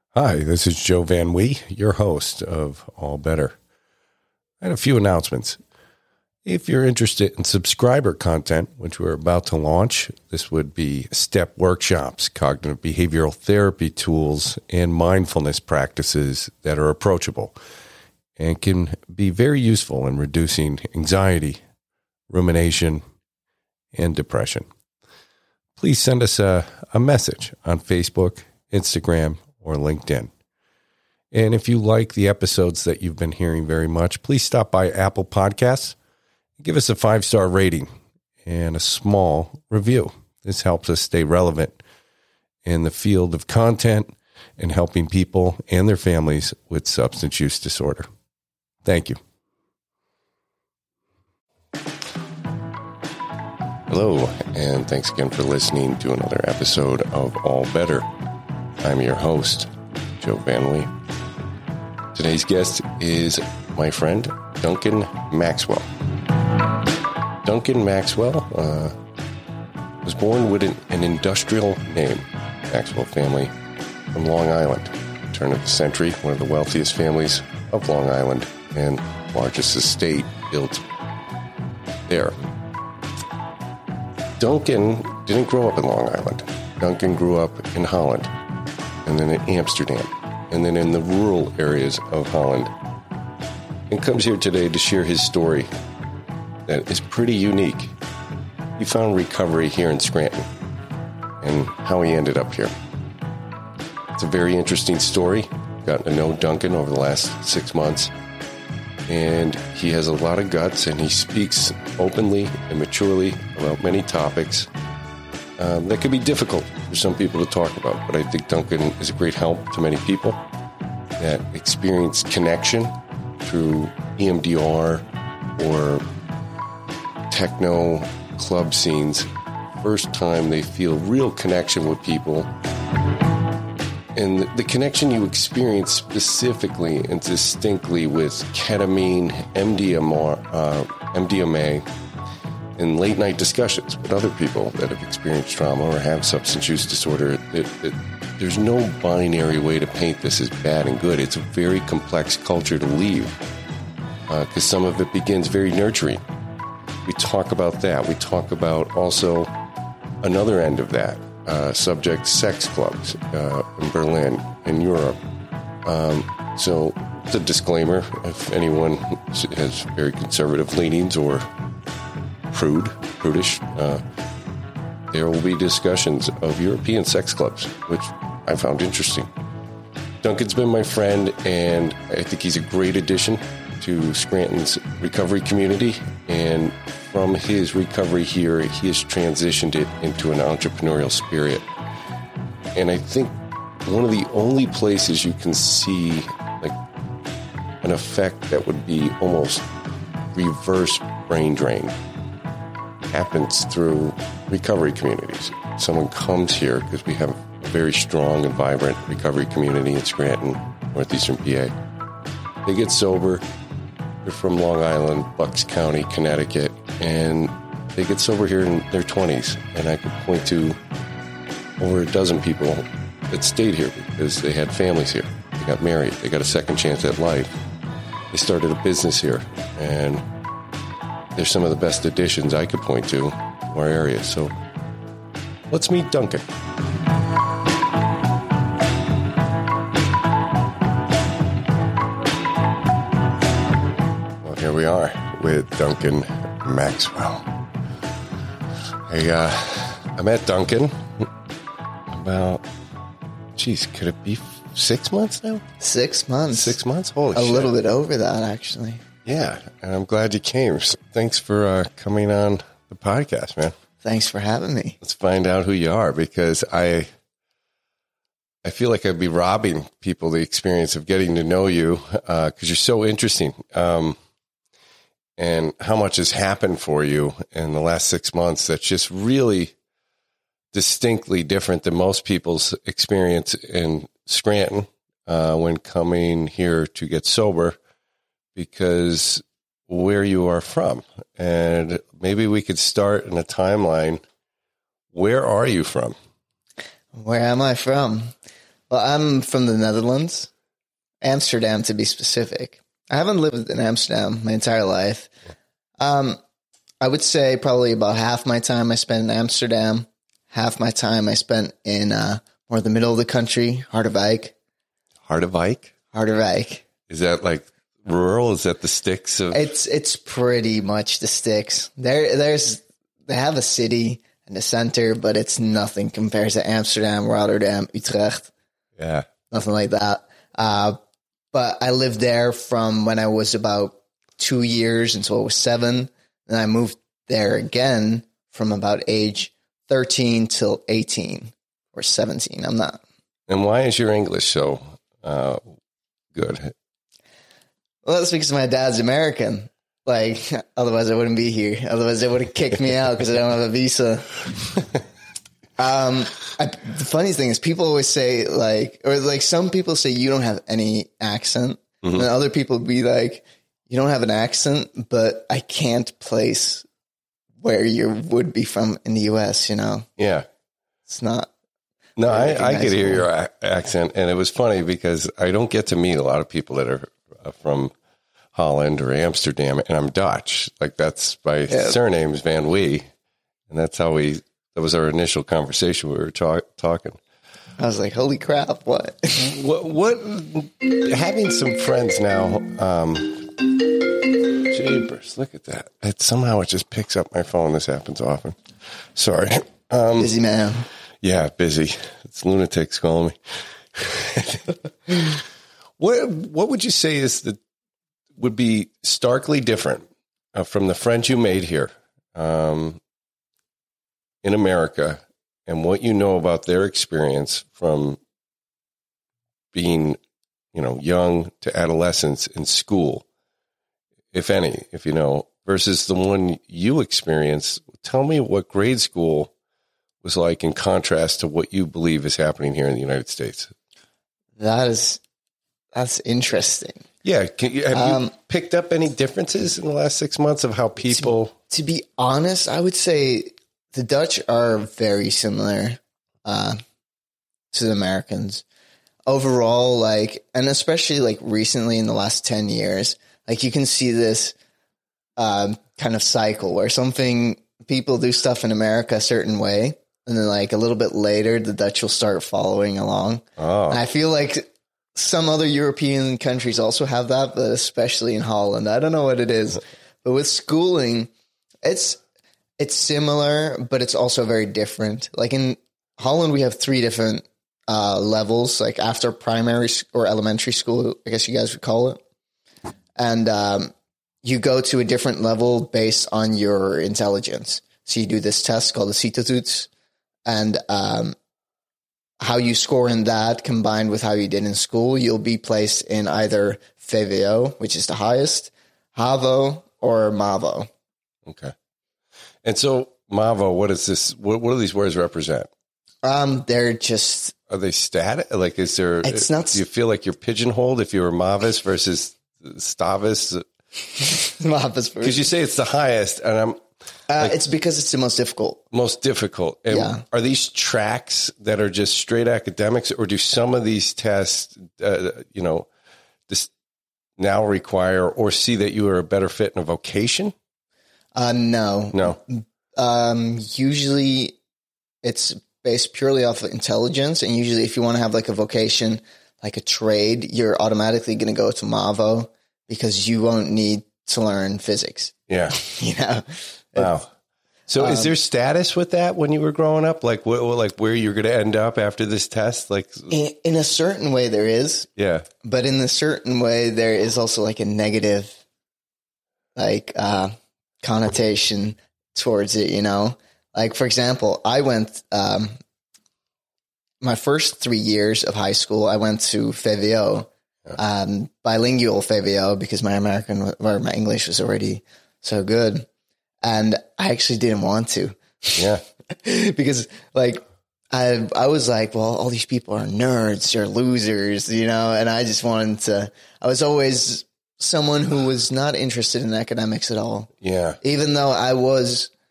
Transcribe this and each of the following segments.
Hi, this is Joe Van Wee, your host of All Better. I had a few announcements. If you're interested in subscriber content, which we're about to launch, this would be STEP workshops, cognitive behavioral therapy tools, and mindfulness practices that are approachable and can be very useful in reducing anxiety, rumination, and depression. Please send us a message on Facebook, Instagram, or LinkedIn. And if you like the episodes that you've been hearing very much, please stop by Apple Podcasts and give us a 5-star rating and a small review. This helps us stay relevant in the field of content and helping people and their families with substance use disorder. Thank you. Hello, and thanks again for listening to another episode of All Better. I'm your host, Joe Van Wee. Today's guest is my friend, Duncan Maxwell. Duncan Maxwell was born with an industrial name, Maxwell family, from Long Island. Turn of the century, one of the wealthiest families of Long Island and largest estate built there. Duncan didn't grow up in Long Island. Duncan grew up in Holland, and then in Amsterdam, and then in the rural areas of Holland, and comes here today to share his story that is pretty unique. He found recovery here in Scranton, and how he ended up here. It's a very interesting story. Gotten to know Duncan over the last 6 months, and he has a lot of guts, and he speaks openly and maturely about many topics that could be difficult for some people to talk about. But I think Duncan is a great help to many people that experience connection through EMDR or techno club scenes. First time they feel real connection with people. And the connection you experience specifically and distinctly with ketamine, MDMA, and late night discussions with other people that have experienced trauma or have substance use disorder, there's no binary way to paint this as bad and good. It's a very complex culture to leave because some of it begins very nurturing. We talk about that. We talk about also another end of that. Subject sex clubs in Berlin, in Europe. So it's a disclaimer if anyone has very conservative leanings or prudish, there will be discussions of European sex clubs, which I found interesting. Duncan's been my friend, and I think he's a great addition to Scranton's recovery community, and from his recovery here, he has transitioned it into an entrepreneurial spirit. And I think one of the only places you can see like an effect that would be almost reverse brain drain happens through recovery communities. Someone comes here because we have a very strong and vibrant recovery community in Scranton, northeastern PA. They get sober. They're from Long Island, Bucks County, Connecticut, and they get sober here in their 20s. And I could point to over a dozen people that stayed here because they had families here. They got married. They got a second chance at life. They started a business here. And they're some of the best additions I could point to our area. So let's meet Duncan. Here we are with Duncan Maxwell. I met Duncan about, could it be 6 months now? 6 months. 6 months? Holy shit. A little bit over that, actually. Yeah, and I'm glad you came. So thanks for coming on the podcast, man. Thanks for having me. Let's find out who you are, because I feel like I'd be robbing people the experience of getting to know you because you're so interesting. And how much has happened for you in the last 6 months that's just really distinctly different than most people's experience in Scranton when coming here to get sober, because where you are from. And maybe we could start in a timeline. Where are you from? Where am I from? Well, I'm from the Netherlands, Amsterdam to be specific. I haven't lived in Amsterdam my entire life. I would say probably about half my time I spent in Amsterdam, half my time I spent in more the middle of the country, Harderwijk. Harderwijk? Harderwijk. Is that like rural? Is that the sticks of? It's pretty much the sticks. They have a city and a center, but it's nothing compared to Amsterdam, Rotterdam, Utrecht. Yeah, nothing like that. But I lived there from when I was about 2 years until I was 7. And I moved there again from about age 13 till 18 or 17. I'm not. And why is your English so good? Well, that's because my dad's American. Like, otherwise I wouldn't be here. Otherwise they would have kicked me out because I don't have a visa. The funny thing is people always say some people say you don't have any accent. Mm-hmm. And other people be like, you don't have an accent, but I can't place where you would be from in the U.S., you know? Yeah. It's not. No, I could hear your accent. And it was funny because I don't get to meet a lot of people that are from Holland or Amsterdam, and I'm Dutch. Like that's my surname is Van Wee. And that's how that was our initial conversation. We were talking. I was like, holy crap, what? what having some friends now, Jeepers, look at that. Somehow it just picks up my phone. This happens often. Sorry. Busy man. Yeah, busy. It's lunatics calling me. What would you say would be starkly different from the friends you made here in America and what you know about their experience from being, young to adolescence in school? If any, if you know, versus the one you experienced. Tell me what grade school was like in contrast to what you believe is happening here in the United States. That's interesting. Yeah. Have you picked up any differences in the last 6 months of how people... To be honest, I would say the Dutch are very similar to the Americans. Overall, and especially recently in the last 10 years, you can see this kind of cycle where people do stuff in America a certain way, and then a little bit later, the Dutch will start following along. Oh. And I feel like some other European countries also have that, but especially in Holland. I don't know what it is, but with schooling, it's similar, but it's also very different. Like in Holland, we have 3 different levels, after primary or elementary school, I guess you guys would call it. And you go to a different level based on your intelligence. So you do this test called the CITO-toets, and how you score in that combined with how you did in school, you'll be placed in either VWO, which is the highest, HAVO, or MAVO. Okay. And so MAVO, what is this? What do these words represent? They're just... Are they static? Is there... It's not... Do you feel like you're pigeonholed if you were MAVIS versus Stavis? MAVIS. Because you say it's the highest, and I'm... it's because it's the most difficult. Most difficult. And yeah. Are these tracks that are just straight academics, or do some of these tests, this now require or see that you are a better fit in a vocation? No. Usually it's based purely off of intelligence. And usually if you want to have a vocation, like a trade, you're automatically going to go to MAVO because you won't need to learn physics. Yeah. Wow. So is there status with that when you were growing up? Where you're going to end up after this test? In a certain way there is. Yeah. But in a certain way there is also a negative, connotation towards it, for example, I went, my first 3 years of high school, I went to VWO, bilingual VWO, because my English was already so good. And I actually didn't want to. Yeah. Because I was like, well, all these people are nerds, they're losers, and I just I was always someone who was not interested in academics at all. Yeah. Even though I was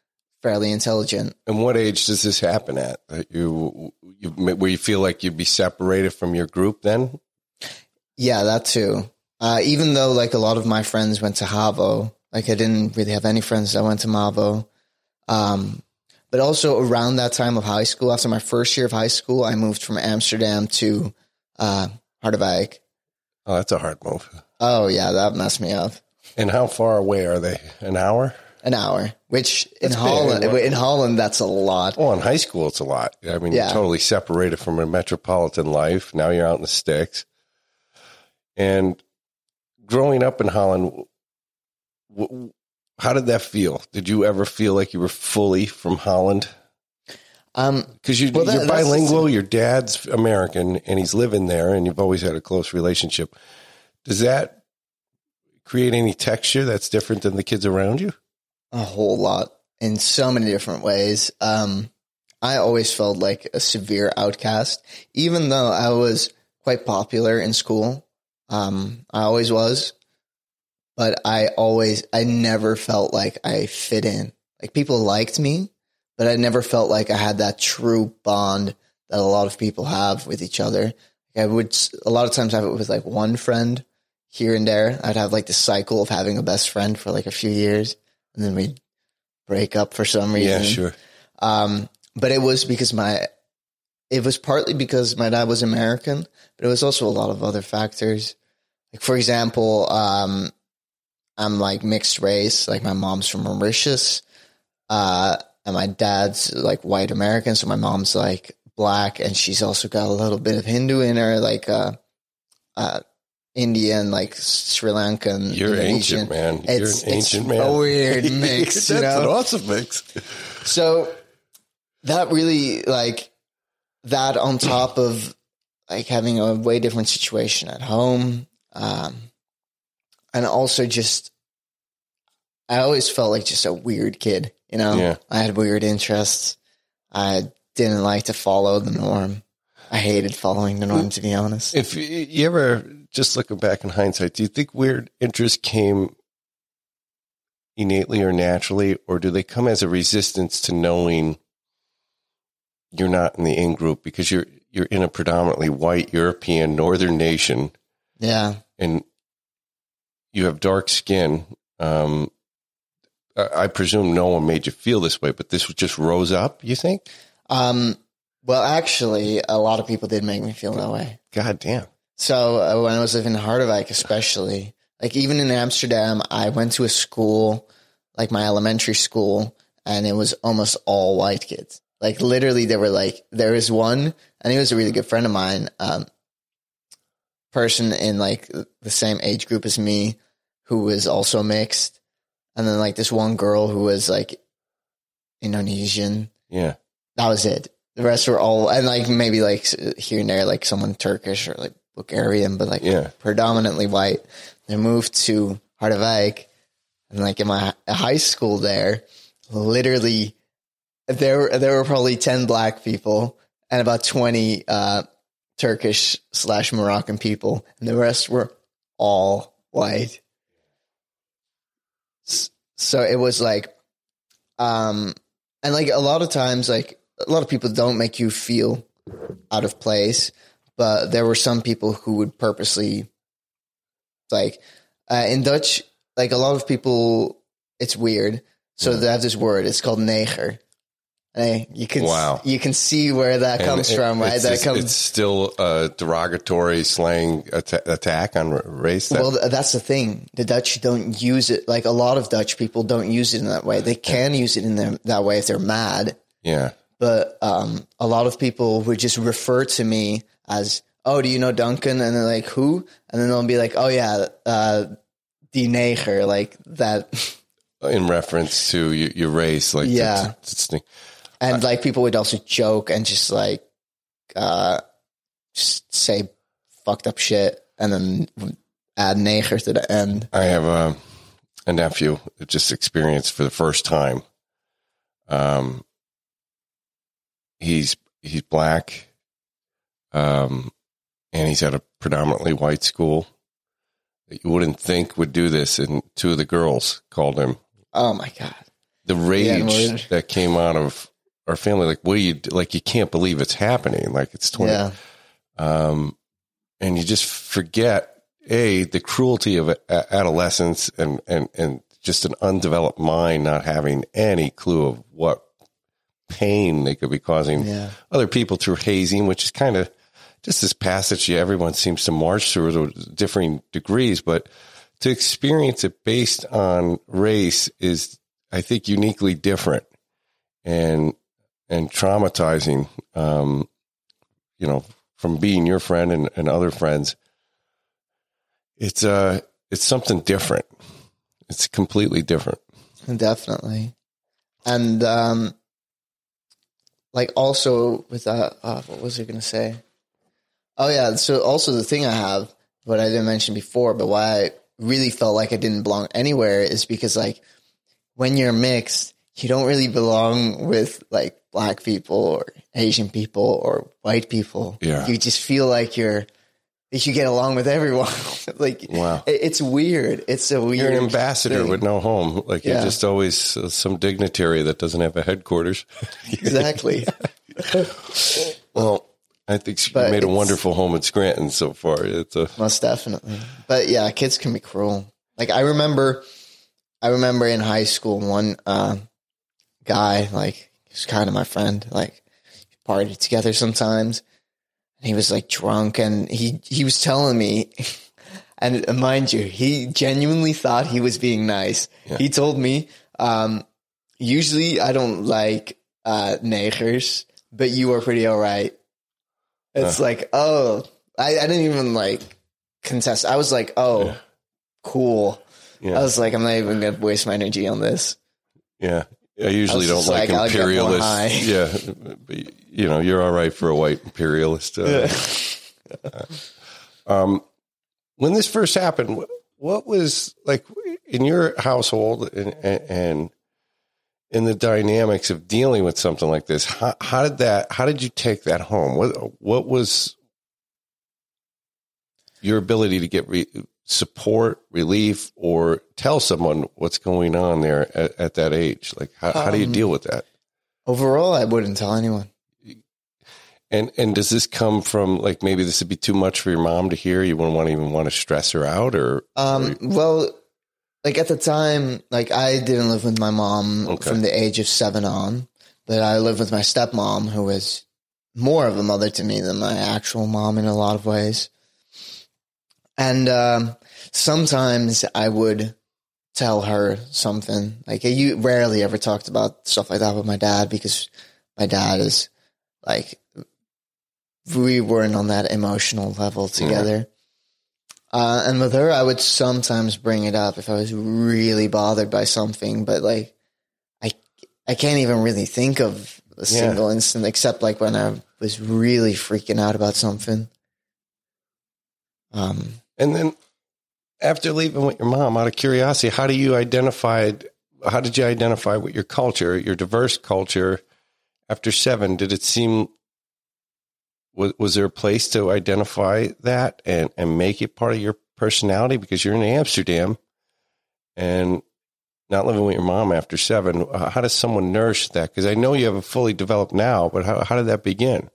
fairly intelligent. And what age does this happen at? Where you feel like you'd be separated from your group then? Yeah, that too. Even though like a lot of my friends went to Havo, like I didn't really have any friends that went to Mavo. But also around that time of high school, after my first year of high school, I moved from Amsterdam to Harderwijk. Oh, that's a hard move. Oh, yeah, that messed me up. And how far away are they? An hour? An hour, which in Holland, that's a lot. Well, in high school, it's a lot. I mean, you're totally separated from a metropolitan life. Now you're out in the sticks. And growing up in Holland, how did that feel? Did you ever feel like you were fully from Holland? Because you're bilingual, your dad's American, and he's living there, and you've always had a close relationship. Does that create any texture that's different than the kids around you? A whole lot, in so many different ways. I always felt like a severe outcast, even though I was quite popular in school. I always was. But I never felt like I fit in. Like people liked me, but I never felt like I had that true bond that a lot of people have with each other. I would a lot of times have it with like one friend here and there. I'd have like the cycle of having a best friend for like a few years, and then we'd break up for some reason. Yeah, sure. But it was partly because my dad was American, but it was also a lot of other factors. Like for example, I'm like mixed race. Like my mom's from Mauritius, and my dad's like white American. So my mom's like black, and she's also got a little bit of Hindu in her, like Indian, like Sri Lankan. You're Indonesian. ancient, man. You're an ancient man. A weird mix. That's an awesome mix. So that really like that on top of like having a way different situation at home. And also just, I always felt like just a weird kid, you know? Yeah. I had weird interests. I didn't like to follow the norm. I hated following the norm, to be honest. If you ever, just looking back in hindsight, do you think weird interests came innately or naturally, or do they come as a resistance to knowing you're not in the in-group because you're in a predominantly white European northern nation? Yeah. And you have dark skin. I presume no one made you feel this way, but this just rose up, you think? Well, actually, a lot of people did make me feel that way. God damn. So when I was living in Harderwijk, especially, like even in Amsterdam, I went to a school, like my elementary school, and it was almost all white kids. Like literally there was one, and he was a really good friend of mine, person in like the same age group as me who was also mixed. And then like this one girl who was like Indonesian. Yeah. That was it. The rest were all, and like maybe like here and there, like someone Turkish or like Bulgarian, but like predominantly white. They moved to Harderwijk, and like in my high school there, literally there were probably 10 black people and about 20 Turkish/Moroccan people, and the rest were all white. So it was like, and like a lot of times, like a lot of people don't make you feel out of place, but there were some people who would purposely, like, in Dutch, like a lot of people, it's weird. So they have this word, it's called neger. You can see where that comes from, right? It's still a derogatory slang attack on race. Well, that's the thing. The Dutch don't use it. Like a lot of Dutch people don't use it in that way. They can use it in that way if they're mad. Yeah. But a lot of people would just refer to me as, "Oh, do you know Duncan?" And they're like, "Who?" And then they'll be like, "Oh yeah, die neger," like that. In reference to your race, like and like people would also joke and just like just say fucked up shit and then add neger to the end. I have a nephew that just experienced for the first time. He's black, and he's at a predominantly white school that you wouldn't think would do this, and two of the girls called him. Oh my God. the rage that came out of our family, like, what do you, like, you can't believe it's happening. Like, it's 20. Yeah. And you just forget, the cruelty of adolescence and just an undeveloped mind, not having any clue of what pain they could be causing other people through hazing, which is kind of just this passage everyone seems to march through at differing degrees. But to experience it based on race is, I think, uniquely different and traumatizing, from being your friend and other friends. It's something different. It's completely different. Definitely. And, like, also with that, what was I going to say? Oh yeah. So also the thing I have, what I didn't mention before, but why I really felt like I didn't belong anywhere is because, like, when you're mixed, you don't really belong with, like, black people or Asian people or white people. Yeah. You just feel like you get along with everyone. Like, wow. It's weird. It's a weird. You're an ambassador with no home. Like, you're just always some dignitary that doesn't have a headquarters. Exactly. Well, I think you made a wonderful home in Scranton so far. Most definitely. But yeah, kids can be cruel. Like, I remember in high school, one guy, like, he was kind of my friend, like, partied together sometimes. And he was, like, drunk, and he was telling me, and mind you, he genuinely thought he was being nice. Yeah. He told me, usually I don't like niggers, but you are pretty all right. It's like, oh, I didn't even, like, contest. I was like, oh, cool. Yeah. I was like, I'm not even going to waste my energy on this. Yeah. I usually don't like imperialists. Yeah. But, you're all right for a white imperialist. When this first happened, what was, like, in your household and in the dynamics of dealing with something like this? How did you take that home? What was your ability to get support, relief, or tell someone what's going on there at that age? Like, how do you deal with that? Overall, I wouldn't tell anyone. And does this come from, like, maybe this would be too much for your mom to hear? You wouldn't even want to stress her out, or? Well, like, at the time, like, I didn't live with my mom from the age of 7 on, but I lived with my stepmom, who was more of a mother to me than my actual mom in a lot of ways. And sometimes I would tell her something. Like, you rarely ever talked about stuff like that with my dad, because my dad is, like, we weren't on that emotional level together. And with her, I would sometimes bring it up if I was really bothered by something, but, like, I can't even really think of a single instant, except, like, when I was really freaking out about something. And then after leaving with your mom, out of curiosity, how did you identify with your culture, your diverse culture after 7? Did it seem, was there a place to identify that and make it part of your personality? Because you're in Amsterdam and not living with your mom after 7. How does someone nourish that? Because I know you have a fully developed now, but how did that begin?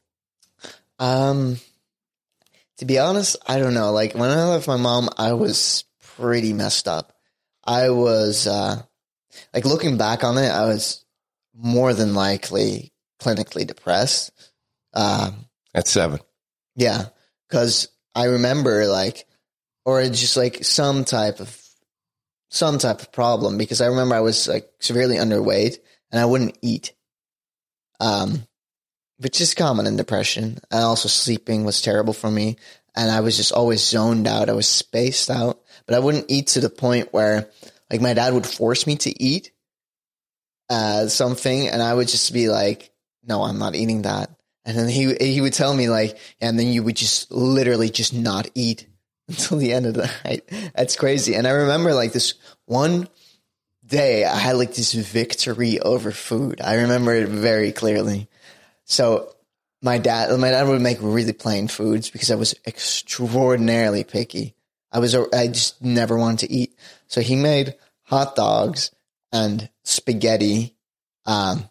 To be honest, I don't know. Like, when I left my mom, I was pretty messed up. I was, like, looking back on it, I was more than likely clinically depressed. At 7. Yeah. Cause I remember, like, or just, like, some type of problem, because I remember I was, like, severely underweight and I wouldn't eat. Which is common in depression. And also sleeping was terrible for me. And I was just always zoned out. I was spaced out, but I wouldn't eat to the point where, like, my dad would force me to eat something. And I would just be like, no, I'm not eating that. And then he would tell me, like, and then you would just literally just not eat until the end of the night. That's crazy. And I remember, like, this one day I had, like, this victory over food. I remember it very clearly. So my dad would make really plain foods because I was extraordinarily picky. I just never wanted to eat. So he made hot dogs and spaghetti, aglio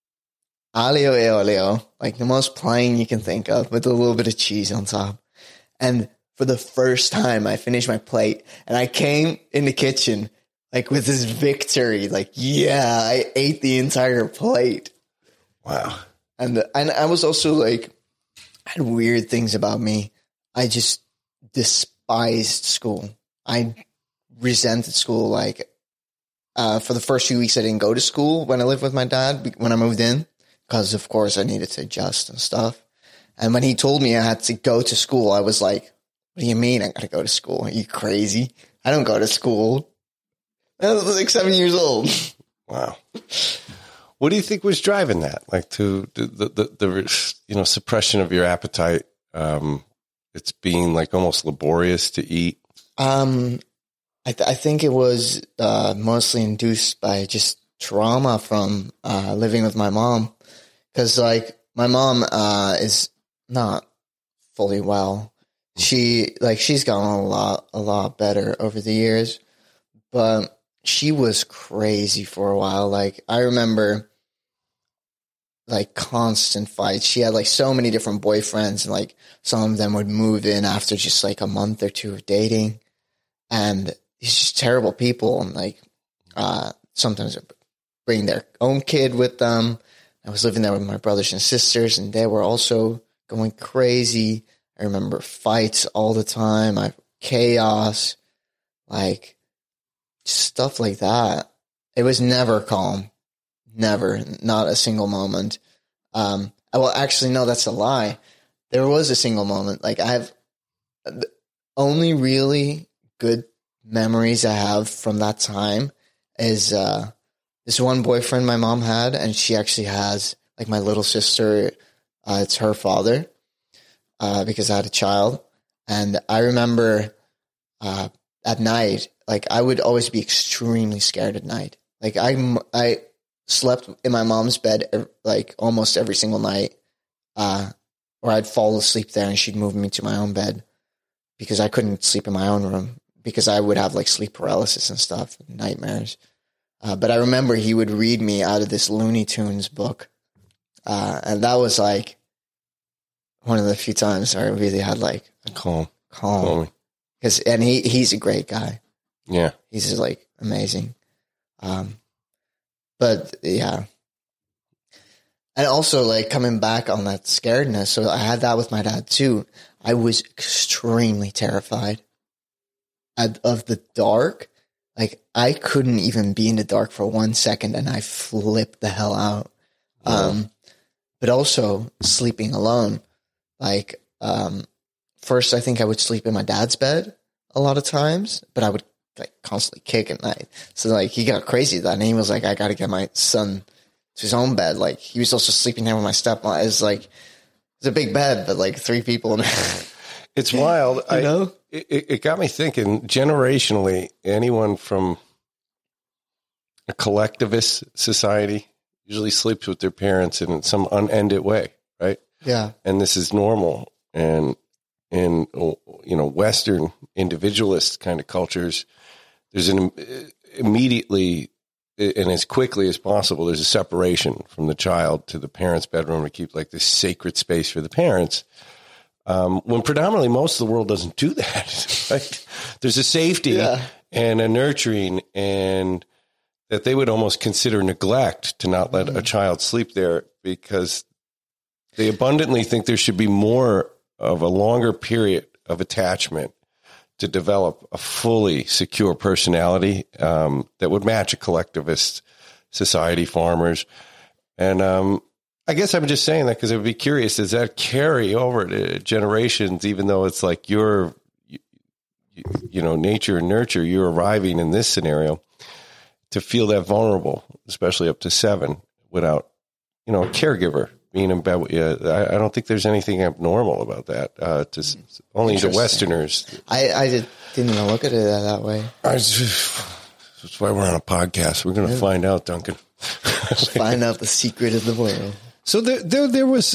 e olio, like the most plain you can think of, with a little bit of cheese on top. And for the first time, I finished my plate, and I came in the kitchen like with this victory, like, yeah, I ate the entire plate. Wow. And I was also like, I had weird things about me. I just despised school. I resented school. Like, for the first few weeks, I didn't go to school when I lived with my dad, when I moved in, because of course I needed to adjust and stuff. And when he told me I had to go to school, I was like, what do you mean I got to go to school? Are you crazy? I don't go to school. I was like 7 years old. Wow. What do you think was driving that? Like to the suppression of your appetite. It's being like almost laborious to eat. I think it was mostly induced by just trauma from living with my mom, because like my mom is not fully well. She's gotten a lot better over the years, but she was crazy for a while. Like, I remember like constant fights. She had like so many different boyfriends, and like some of them would move in after just like a month or two of dating, and he's just terrible people. And like, sometimes they bring their own kid with them. I was living there with my brothers and sisters, and they were also going crazy. I remember fights all the time, chaos, like stuff like that. It was never calm. Never. Not a single moment. Well, actually, no, that's a lie. There was a single moment. Like, I have the only really good memories I have from that time is this one boyfriend my mom had, and she actually has, like, my little sister, it's her father, because I had a child. And I remember at night, like, I would always be extremely scared at night. Like, I slept in my mom's bed like almost every single night, or I'd fall asleep there and she'd move me to my own bed because I couldn't sleep in my own room because I would have like sleep paralysis and stuff, nightmares. But I remember he would read me out of this Looney Tunes book, and that was like one of the few times I really had like calm. And he's a great guy. Yeah. He's just like amazing. But yeah. And also like coming back on that scaredness. So I had that with my dad too. I was extremely terrified of the dark. Like, I couldn't even be in the dark for 1 second, and I flipped the hell out. Yeah. But also sleeping alone. Like, first I think I would sleep in my dad's bed a lot of times, but I would like constantly kick at night. So like he got crazy then, and he was like, I got to get my son to his own bed. Like, he was also sleeping there with my stepmom. It's like, it's a big bed, but like 3 people in there. It's wild. You know? It got me thinking, generationally, anyone from a collectivist society usually sleeps with their parents in some unended way, right? Yeah. And this is normal. And in, Western individualist kind of cultures, there's immediately, and as quickly as possible, there's a separation from the child to the parents' bedroom to keep like this sacred space for the parents. When predominantly most of the world doesn't do that, right? There's a safety and a nurturing, and that they would almost consider neglect to not let a child sleep there, because they abundantly think there should be more of a longer period of attachment to develop a fully secure personality that would match a collectivist society, farmers. And I guess I'm just saying that because I would be curious, does that carry over to generations, even though it's like your, nature and nurture, you're arriving in this scenario to feel that vulnerable, especially up to 7, without, a caregiver being in bed with you. I don't think there's anything abnormal about that. Only to Westerners. I didn't even look at it that way. That's why we're on a podcast. We're going to find out, Duncan. Find out the secret of the world. So there was,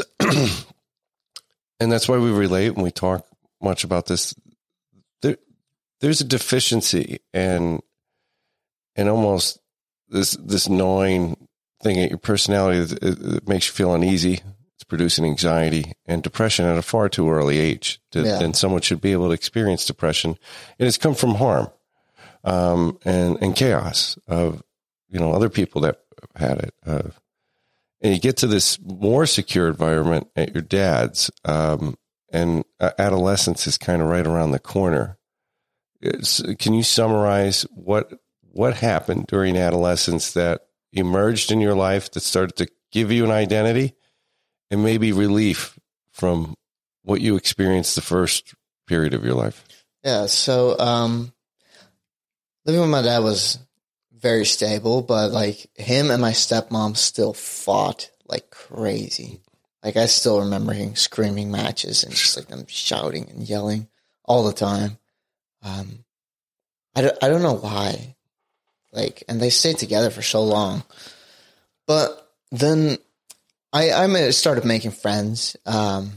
and that's why we relate when we talk much about this. There's a deficiency and almost this gnawing thing at your personality that makes you feel uneasy. It's producing anxiety and depression at a far too early age. Then someone should be able to experience depression. And it's come from harm and chaos of, other people that have had it. And you get to this more secure environment at your dad's, and adolescence is kind of right around the corner. Can you summarize what happened during adolescence that emerged in your life that started to give you an identity and maybe relief from what you experienced the first period of your life? Yeah. So, living with my dad was very stable, but like him and my stepmom still fought like crazy. Like I still remember hearing screaming matches and just like them shouting and yelling all the time. I don't know why. Like, and they stayed together for so long. But then I started making friends. And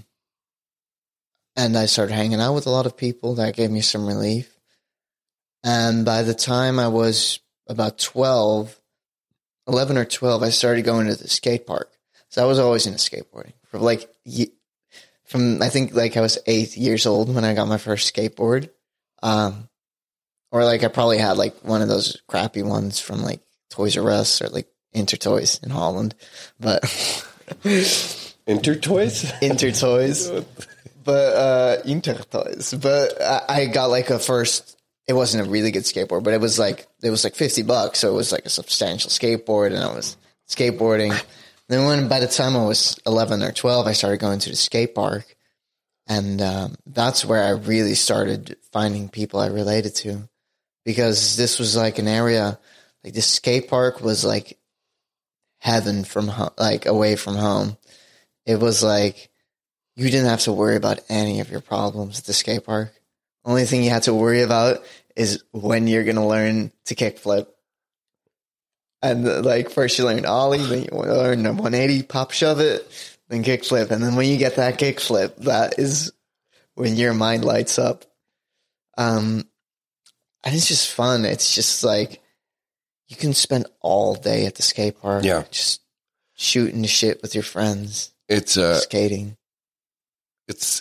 I started hanging out with a lot of people that gave me some relief. And by the time I was about 11 or 12, I started going to the skate park. So I was always into skateboarding. From I think like I was 8 years old when I got my first skateboard. Or like I probably had like one of those crappy ones from like Toys R Us or like Intertoys in Holland. But Intertoys? Intertoys. But Intertoys. But I got like a first. It wasn't a really good skateboard, but it was like $50, so it was like a substantial skateboard, and I was skateboarding. Then by the time I was 11 or 12, I started going to the skate park, and that's where I really started finding people I related to, because this was like an area, like the skate park was like heaven from like away from home. It was like you didn't have to worry about any of your problems at the skate park. Only thing you had to worry about is when you're going to learn to kickflip. And like first you learn ollie, then you learn the 180, pop shove it, then kickflip. And then when you get that kickflip, that is when your mind lights up. And it's just fun. It's just like you can spend all day at the skate park. Yeah. Just shooting the shit with your friends. It's skating. It's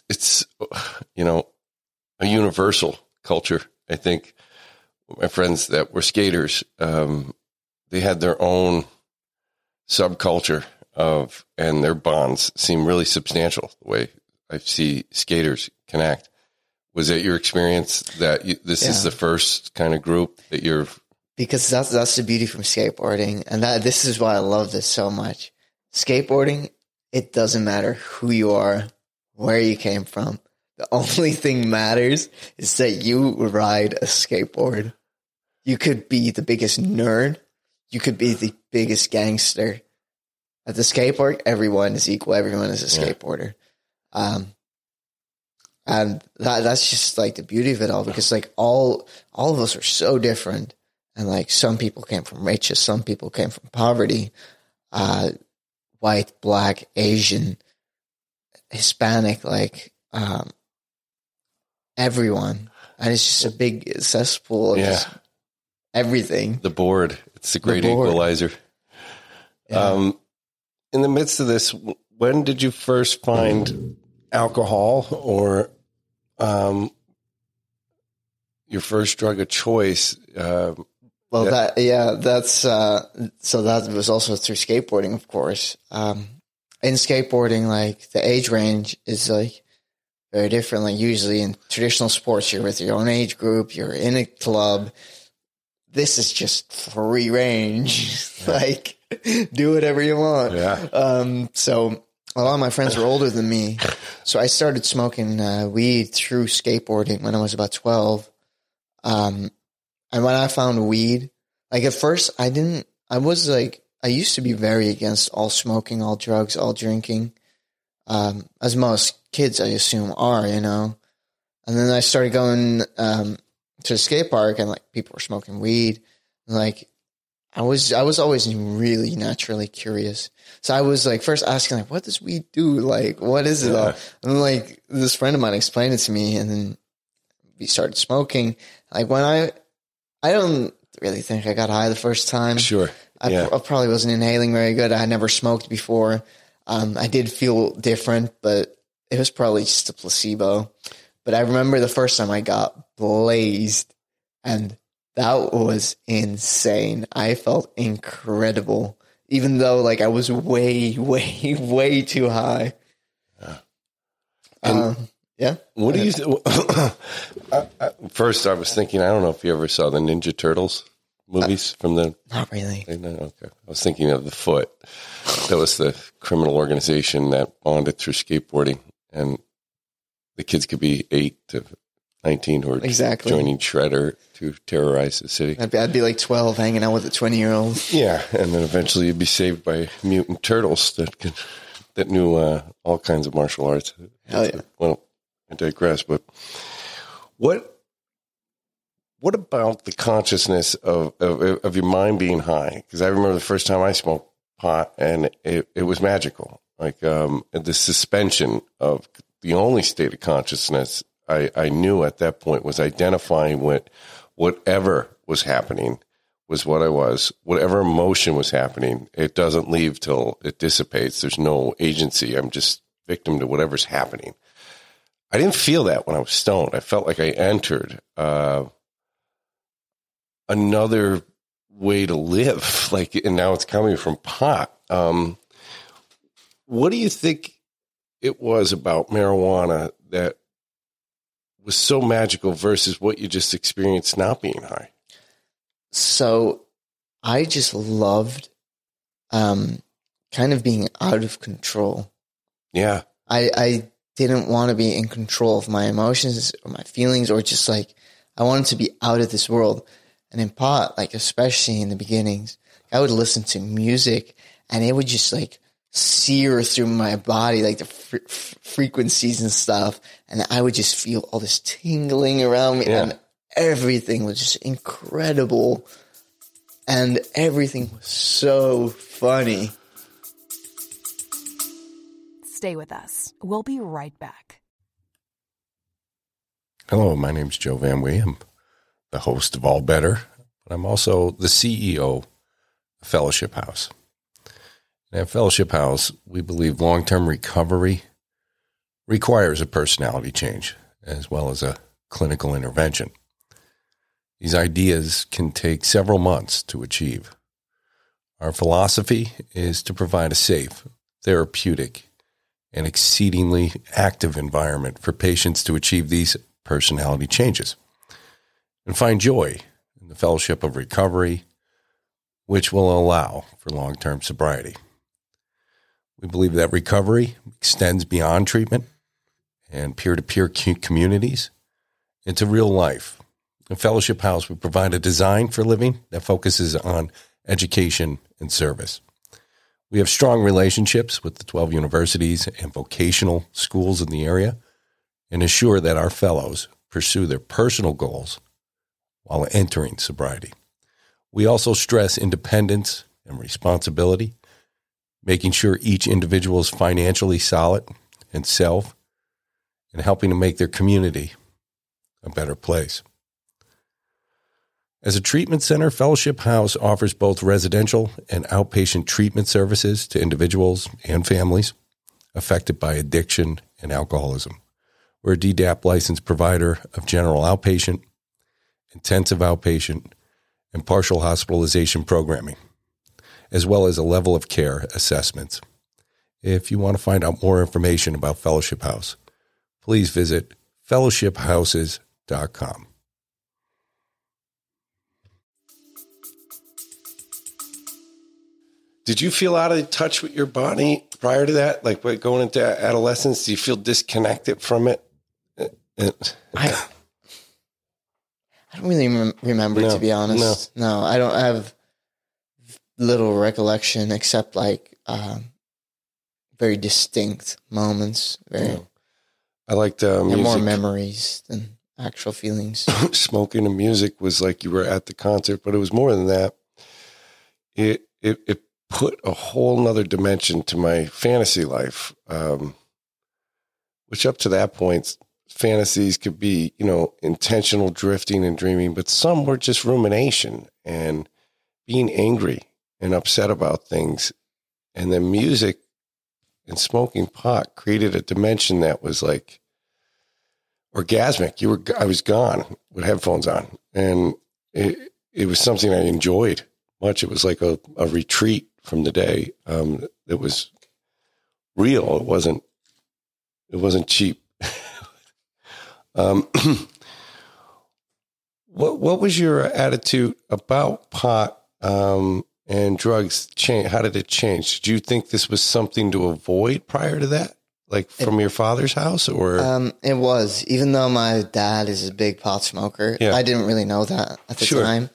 a universal culture. I think my friends that were skaters, they had their own subculture and their bonds seem really substantial the way I see skaters connect. Was that your experience that this is the first kind of group that you're? Because that's the beauty from skateboarding. And this is why I love this so much. Skateboarding, it doesn't matter who you are, where you came from. The only thing matters is that you ride a skateboard. You could be the biggest nerd. You could be the biggest gangster. At the skate park, everyone is equal. Everyone is a skateboarder. And that's just like the beauty of it all, because like all of us are so different. And like some people came from riches, some people came from poverty, white, black, Asian, Hispanic, like, everyone. And it's just a big cesspool of just everything. The board. It's the great equalizer. Yeah. In the midst of this, when did you first find alcohol or your first drug of choice? So that was also through skateboarding, of course. In skateboarding, like the age range is like very different. Like usually in traditional sports, you're with your own age group, you're in a club. This is just free range. Like do whatever you want. Yeah. So a lot of my friends were older than me. So I started smoking weed through skateboarding when I was about 12. And when I found weed, like at first I used to be very against all smoking, all drugs, all drinking. As most kids, I assume, are, And then I started going to the skate park, and like people were smoking weed. And, like I was always really naturally curious. So I was like first asking like, what does weed do? Like, what is it all? And then, like this friend of mine explained it to me, and then we started smoking. Like when really think I got high the first time. Sure. I probably wasn't inhaling very good. I had never smoked before. I did feel different, but it was probably just a placebo. But I remember the first time I got blazed, and that was insane. I felt incredible, even though like I was way, way, way too high. Yeah. What do you first, I was thinking, I don't know if you ever saw the Ninja Turtles movies from the... Not really. Okay. I was thinking of The Foot. That was the criminal organization that bonded through skateboarding, and the kids could be 8 to 19 who were joining Shredder to terrorize the city. I'd be like 12 hanging out with a 20-year-old. Yeah, and then eventually you'd be saved by mutant turtles that knew all kinds of martial arts. Hell yeah. Well, I digress, but what about the consciousness of your mind being high? Because I remember the first time I smoked pot, and it was magical. Like the suspension of the only state of consciousness I knew at that point was identifying whatever was happening was what I was. Whatever emotion was happening, it doesn't leave till it dissipates. There's no agency. I'm just victim to whatever's happening. I didn't feel that when I was stoned. I felt like I entered another way to live. And now it's coming from pot. What do you think it was about marijuana that was so magical versus what you just experienced not being high? So I just loved kind of being out of control. Yeah. I didn't want to be in control of my emotions or my feelings, or just like I wanted to be out of this world. And in pot, like especially in the beginnings, I would listen to music and it would just like sear through my body, like the frequencies and stuff. And I would just feel all this tingling around me, and everything was just incredible. And everything was so funny. Stay with us. We'll be right back. Hello, my name's Joe Van Wee. I'm the host of All Better, but I'm also the CEO of Fellowship House. And at Fellowship House, we believe long-term recovery requires a personality change as well as a clinical intervention. These ideas can take several months to achieve. Our philosophy is to provide a safe, therapeutic, and exceedingly active environment for patients to achieve these personality changes and find joy in the fellowship of recovery, which will allow for long-term sobriety. We believe that recovery extends beyond treatment and peer-to-peer communities into real life. In Fellowship House, we provide a design for living that focuses on education and service. We have strong relationships with the 12 universities and vocational schools in the area and assure that our fellows pursue their personal goals while entering sobriety. We also stress independence and responsibility, making sure each individual is financially solid and self, and helping to make their community a better place. As a treatment center, Fellowship House offers both residential and outpatient treatment services to individuals and families affected by addiction and alcoholism. We're a DDAP licensed provider of general outpatient, intensive outpatient, and partial hospitalization programming, as well as a level of care assessments. If you want to find out more information about Fellowship House, please visit fellowshiphouses.com. Did you feel out of touch with your body prior to that? Like going into adolescence, do you feel disconnected from it? I don't really remember, to be honest. No, I don't have little recollection except like very distinct moments. I liked music. More memories than actual feelings. Smoking and music was like you were at the concert, but it was more than that. It put a whole nother dimension to my fantasy life, which up to that point, fantasies could be, intentional drifting and dreaming, but some were just rumination. and being angry and upset about things. And then music and smoking pot created a dimension that was like orgasmic. I was gone with headphones on, and it was something I enjoyed much. It was like a retreat from the day. It was real. It wasn't cheap. What was your attitude about pot and drugs? How did it change? Did you think this was something to avoid prior to that, like from your father's house, or? It was. Even though my dad is a big pot smoker, I didn't really know that at the time.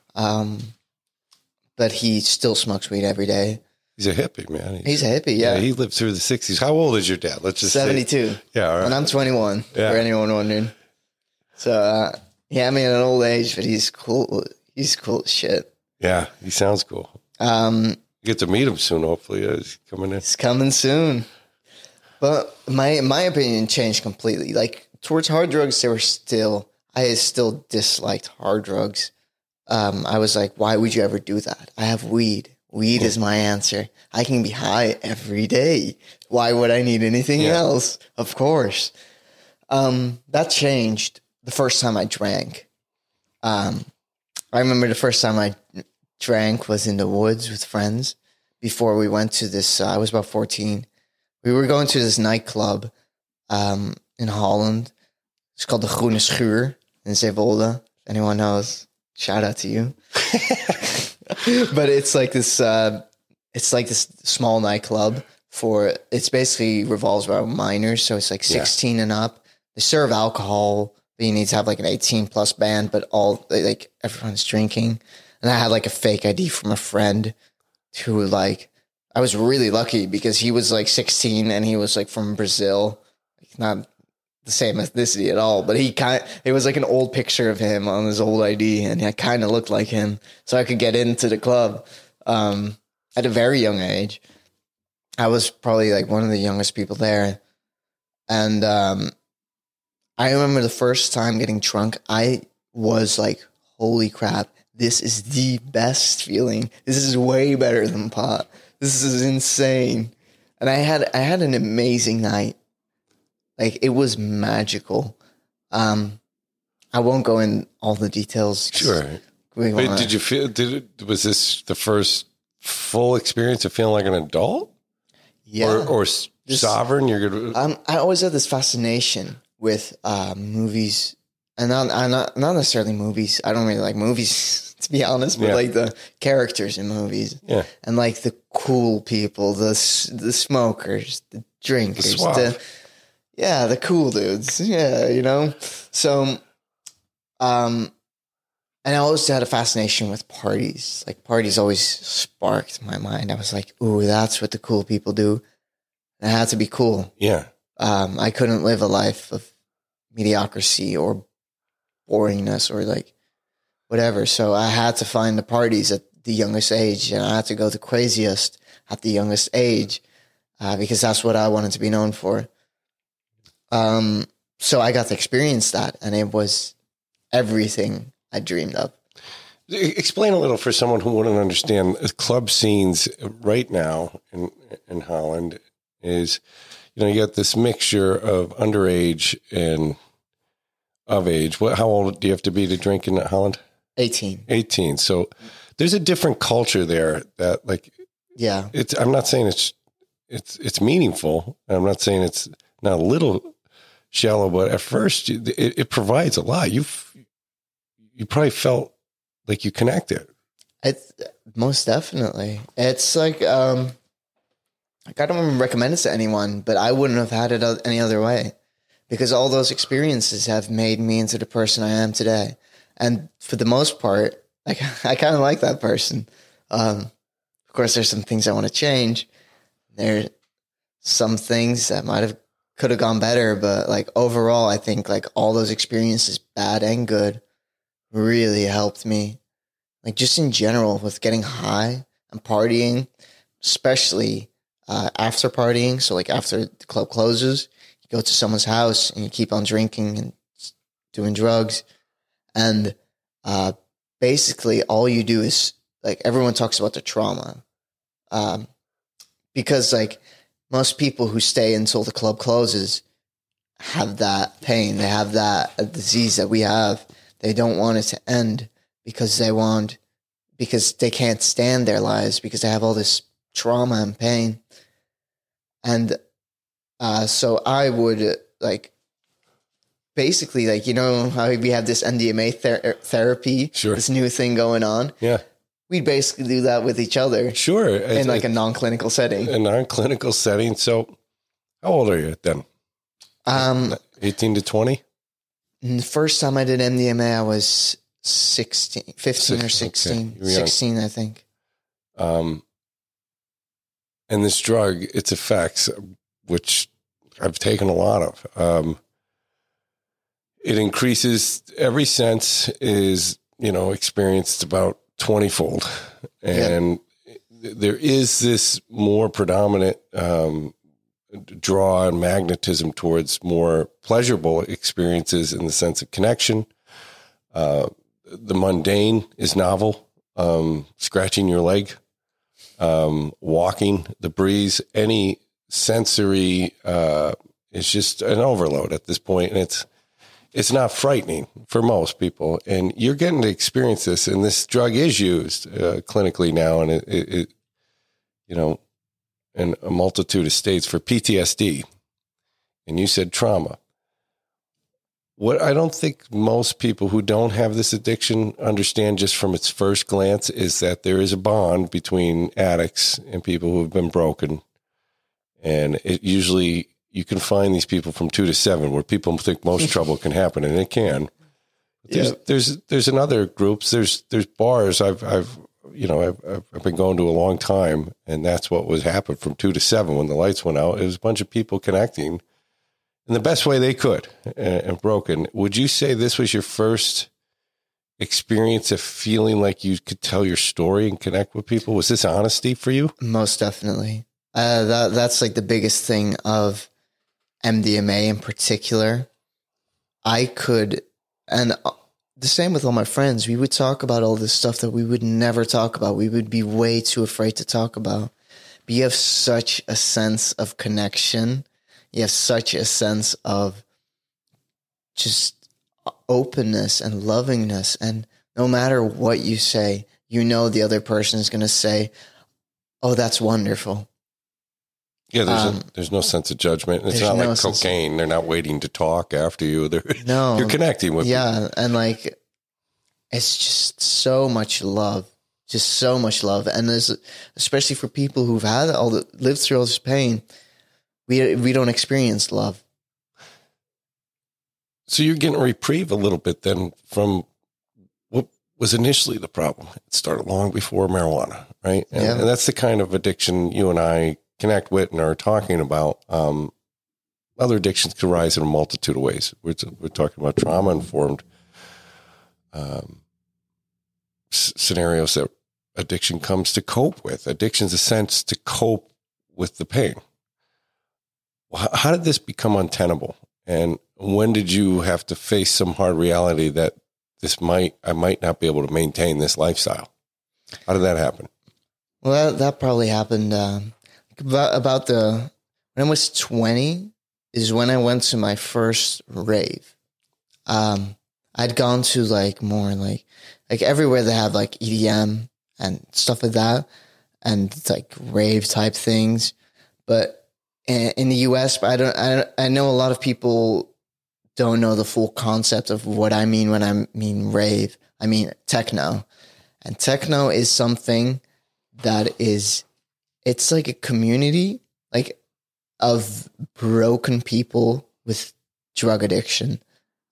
But he still smokes weed every day. He's a hippie, man. He's a hippie, yeah. He lived through the 60s. How old is your dad? Let's just 72. Say. Yeah, all right. And I'm 21, for anyone wondering. So, yeah, I mean, at an old age, but he's cool. He's cool as shit. Yeah, he sounds cool. You get to meet him soon, hopefully. He's coming in. He's coming soon. But my opinion changed completely. Like, towards hard drugs, I still disliked hard drugs. I was like, why would you ever do that? I have weed. Weed is my answer. I can be high every day. Why would I need anything else? Of course. That changed the first time I drank. I remember the first time I drank was in the woods with friends before we went to this. I was about 14. We were going to this nightclub in Holland. It's called the Groene Schuur in Zeewolde. If anyone knows, shout out to you. But it's like this small nightclub it's basically revolves around minors. So it's like 16 and up. They serve alcohol, but you need to have like an 18 plus band, but everyone's drinking. And I had like a fake ID from a friend who I was really lucky because he was like 16 and he was like from Brazil, not the same ethnicity at all, but it was like an old picture of him on his old ID, and I kind of looked like him, so I could get into the club at a very young age. I was probably like one of the youngest people there, and I remember the first time getting drunk, I was like, holy crap, this is the best feeling. This is way better than pot. This is insane. And I had an amazing night. Like, it was magical. I won't go in all the details. Sure. Wait, did you feel? Was this the first full experience of feeling like an adult? Yeah. Or sovereign? You're good. I always had this fascination with movies, and not necessarily movies. I don't really like movies, to be honest, but like the characters in movies. Yeah. And like the cool people, the smokers, the drinkers, the cool dudes. Yeah, you know? So, and I always had a fascination with parties. Like, parties always sparked my mind. I was like, ooh, that's what the cool people do. And it had to be cool. Yeah. I couldn't live a life of mediocrity or boringness or like whatever. So I had to find the parties at the youngest age, and I had to go the craziest at the youngest age because that's what I wanted to be known for. So I got to experience that, and it was everything I dreamed of. Explain a little for someone who wouldn't understand club scenes right now in Holland is, you know, you got this mixture of underage and of age. How old do you have to be to drink in Holland? 18. 18. So there's a different culture there that, like, yeah, I'm not saying it's meaningful. I'm not saying it's not a little shallow, but at first it provides a lot. You probably felt like you connected. Most definitely. It's like, I don't recommend it to anyone, but I wouldn't have had it any other way, because all those experiences have made me into the person I am today. And for the most part, I kind of like that person. Of course, there's some things I want to change. There's some things that could have gone better, but like overall, I think like all those experiences, bad and good, really helped me. Like just in general with getting high and partying, especially after partying. So like after the club closes, you go to someone's house and you keep on drinking and doing drugs. And basically all you do is like everyone talks about the trauma, because like most people who stay until the club closes have that pain. They have that disease that we have. They don't want it to end because they can't stand their lives because they have all this trauma and pain. And so I would like basically like, you know how we have this MDMA therapy, Sure. This new thing going on. Yeah. We'd basically do that with each other. Sure. In like a non-clinical setting. A non-clinical setting. So how old are you then? 18 to 20? The first time I did MDMA, I was 15 or 16. Okay. 16, I think. And this drug, its effects, which I've taken a lot of, it increases, every sense is, experienced about 20-fold. And there is this more predominant draw and magnetism towards more pleasurable experiences in the sense of connection. The mundane is novel, scratching your leg, walking, the breeze, any sensory is just an overload at this point, and it's not frightening for most people. And you're getting to experience this, and this drug is used clinically now, and it in a multitude of states for PTSD. And you said trauma. What I don't think most people who don't have this addiction understand just from its first glance is that there is a bond between addicts and people who have been broken. And it usually, you can find these people from 2 to 7 where people think most trouble can happen, and it can. There's in other groups, there's bars I've been going to a long time, and that's what was happened from 2 to 7 when the lights went out. It was a bunch of people connecting in the best way they could and broken. Would you say this was your first experience of feeling like you could tell your story and connect with people? Was this honesty for you? Most definitely. That's like the biggest thing of MDMA in particular. I could, and the same with all my friends, we would talk about all this stuff that we would never talk about. We would be way too afraid to talk about. But you have such a sense of connection. You have such a sense of just openness and lovingness. And no matter what you say, the other person is going to say, "Oh, that's wonderful." Yeah, there's no sense of judgment. It's not like cocaine. They're not waiting to talk after you. You're connecting with people. Yeah, and like it's just so much love. Just so much love. And there's, especially for people who've lived through all this pain, we don't experience love. So you're getting a reprieve a little bit then from what was initially the problem. It started long before marijuana, right? And that's the kind of addiction you and I connect with and are talking about. Other addictions can rise in a multitude of ways. We're talking about trauma-informed scenarios that addiction comes to cope with. Addiction's a sense to cope with the pain. How did this become untenable? And when did you have to face some hard reality that I might not be able to maintain this lifestyle? How did that happen? Well, that probably happened when I was 20 is when I went to my first rave. I'd gone to like more like everywhere they have like EDM and stuff like that, and like rave type things. But in the US, I know a lot of people don't know the full concept of what I mean when I mean rave. I mean techno. And techno is something that it's like a community like of broken people with drug addiction.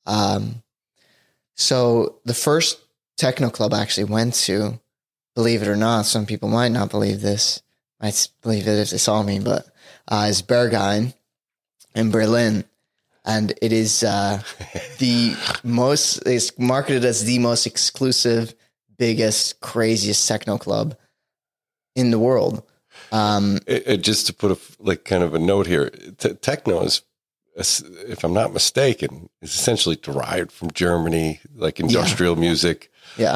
So the first techno club I actually went to, believe it or not, some people might not believe this, might believe it if they saw me, but is Berghain in Berlin. And it is it's marketed as the most exclusive, biggest, craziest techno club in the world. Just to put kind of a note here, techno is, if I'm not mistaken, is essentially derived from Germany, like industrial music. Yeah.